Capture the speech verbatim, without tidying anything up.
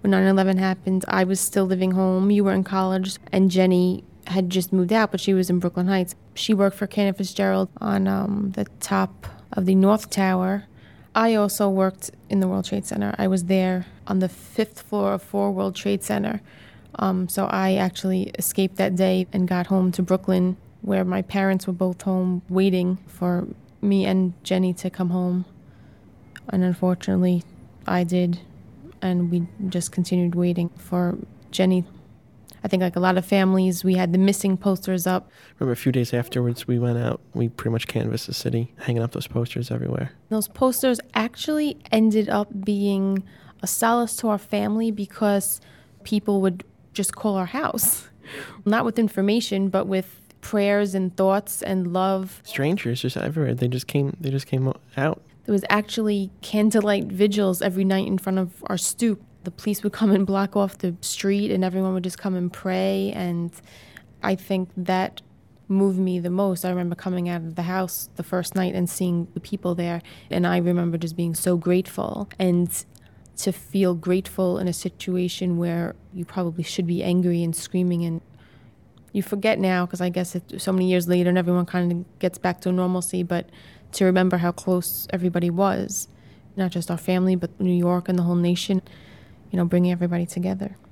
when nine eleven happened, I was still living home. You were in college, and Jenny had just moved out, but she was in Brooklyn Heights. She worked for Cantor Fitzgerald on um, the top of the North Tower. I also worked in the World Trade Center. I was there on the fifth floor of four World Trade Center. Um, so I actually escaped that day and got home to Brooklyn, where my parents were both home waiting for me and Jenny to come home. And unfortunately, I did, and we just continued waiting for Jenny. I think like a lot of families, we had the missing posters up. Remember a few days afterwards, we went out, we pretty much canvassed the city, hanging up those posters everywhere. Those posters actually ended up being a solace to our family because people would just call our house. Not with information, but with prayers and thoughts and love. Strangers just everywhere. They just came, they just came out. There was actually candlelight vigils every night in front of our stoop. The police would come and block off the street, and everyone would just come and pray. And I think that moved me the most. I remember coming out of the house the first night and seeing the people there, and I remember just being so grateful. And to feel grateful in a situation where you probably should be angry and screaming, and you forget now, because I guess it's so many years later and everyone kind of gets back to normalcy, but to remember how close everybody was, not just our family, but New York and the whole nation, you know, bringing everybody together.